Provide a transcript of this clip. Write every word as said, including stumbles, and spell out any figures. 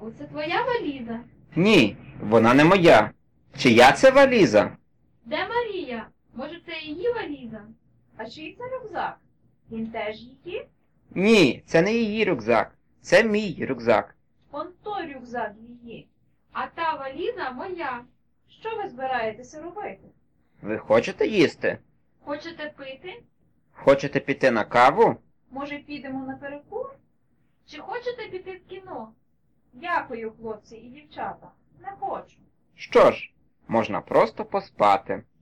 Синку, це твоя валіза? Ні, вона не моя. Чия це валіза? Де Марія? Може, це її валіза? А чий це рюкзак? Він теж її? Ні, це не її рюкзак. Це мій рюкзак. Он той рюкзак її. А та валіза моя. Що ви збираєтеся робити? Ви хочете їсти? Хочете пити? Хочете піти на каву? Може, підемо на перекур? Чи хочете піти в кіно? Дякую, хлопці і дівчата. Не хочу. Що ж, можна просто поспати.